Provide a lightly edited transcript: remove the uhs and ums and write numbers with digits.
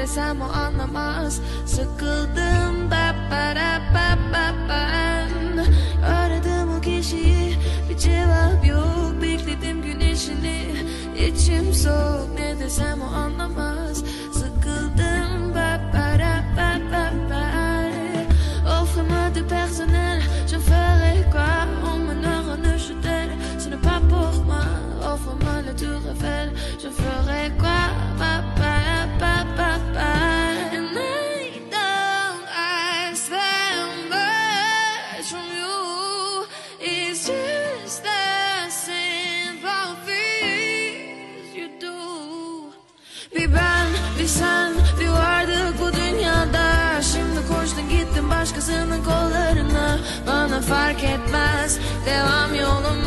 desem o anlamaz. Sıkıldım ben. Aradım o kişiyi, bir cevap yok. Bekledim güneşini, içim soğuk. Ne desem o anlamaz. Sıkıldım ben. Offre-moi du personnel, je ferai quoi? On me ne jeter, ce n'est pas pour moi. Offre-moi le Tour Eiffel, je ferai quoi? And I don't ask that much from you. It's just the simple things you do. Bir ben, bir sen, bir vardık bu dünyada. Şimdi koştun gittin başkasının kollarına. Bana fark etmez, devam yoluma.